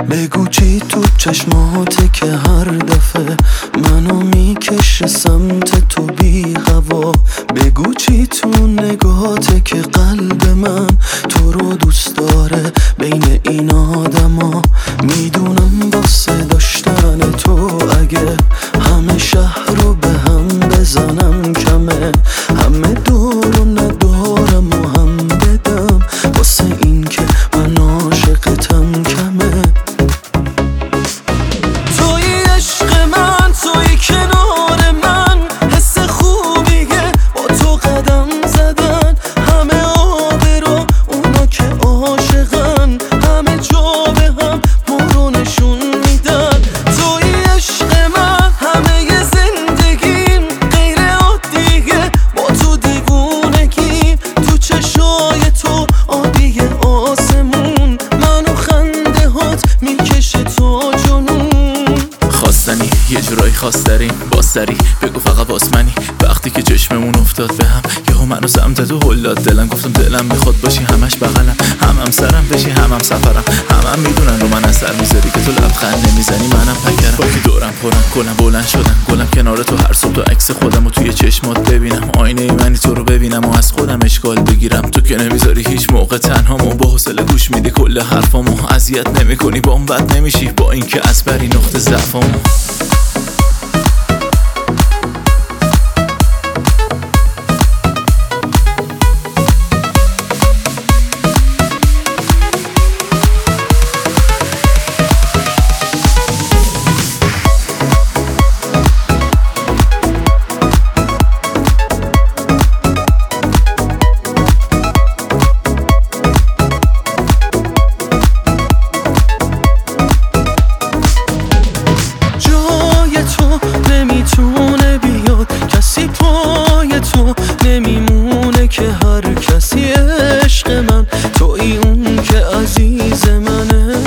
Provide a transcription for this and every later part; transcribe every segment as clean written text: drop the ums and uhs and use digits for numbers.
بگو چی تو چشماته که هر دفعه منو میکشه سمت تو بی هوا. بگو چی تو نگاته که قلب من تو رو دوست داره بین این آدما. میدونم واسه داشتن تو اگه همه شهر رو به هم بزنم کمه. همه دور و ندارم و هم بدم واسه این که من عاشقتم کمه. توی عشق من، توی کنار من، حس خوبیه با تو قدم زدن. همه آبرو اونا که عاشقن همه جا به هم ما رو نشون میدن. توی عشق من همه زندگیم غیر عادیه با تو دیوونگیم. تو چشای تو آبی آسمون منو خنده هات میکشه تو جنون. خواستنی یه جورایی خواستریم با سری بگو فقط واس منی. وقتی که چشممون افتاد به هم یهو منو سمت تو هل داد دلم. گفتم دلم میخواد باشی همش بغلم، هم سرم بشی هم سفرم. هم میدونن رو من اثر میذاری که تو لبخند نمیزنی منم پکرم. با که دورم پرم کلم بلند شدم گلم کنار تو هر صبح تو عکس خودم و توی چشمات ببینم. آینه منی تو رو ببینم و از خودم اشکال بگیرم. تو که نمیذاری هیچ موقع تنهامو، با حوصله گوش میدی کل حرفامو. اذیت نمیکنی با اون بد نمیشی با اینکه از بری نقطه ضعفامو. نمیتونه بیاد کسی پای تو نمیمونه که هر کسی عشق من توی اون که عزیز منه.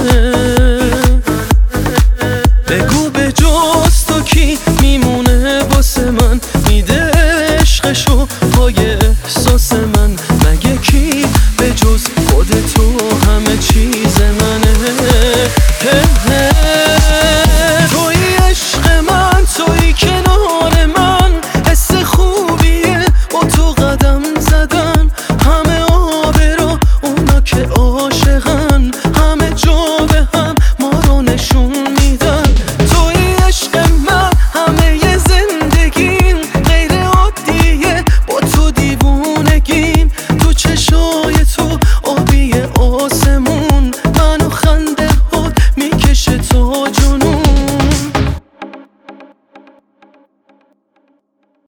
بگو به جز تو کی میمونه واسه من میده عشقشو پای